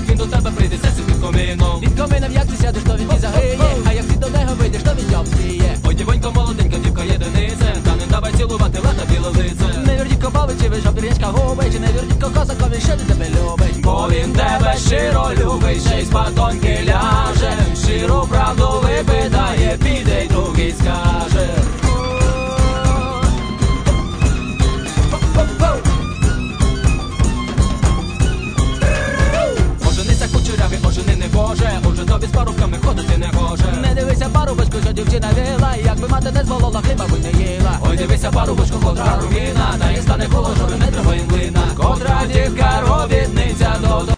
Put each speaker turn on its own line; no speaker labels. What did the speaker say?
як він до тебе прийде, серце під комином.
Під комином як ти сядеш, то він і загиє, а як ти до нього вийдеш, то він обстріє.
Ой, дівонько, молоденька, дівка єдиниця, та не давай цілувати лата біле лице.
Не вірдіть копавичі, ви жовтирячка губить, не вірдіть кокосакові, що він тебе любить.
Бо він тебе щиро любить, ще й спатоньки ляже, щиру правду випитає, піде й другий скаже. Оженися кучерявий, ожени не Боже, уже тобі з парубками ходити не гоже.
Не дивися, парубочку, що дівчина вила, якби мати не зволола, хліба би не їла.
Ой, дивися, парубочку, котра руїна, та й стане коло жори не треба їм глина. Котра дівка робітниця, до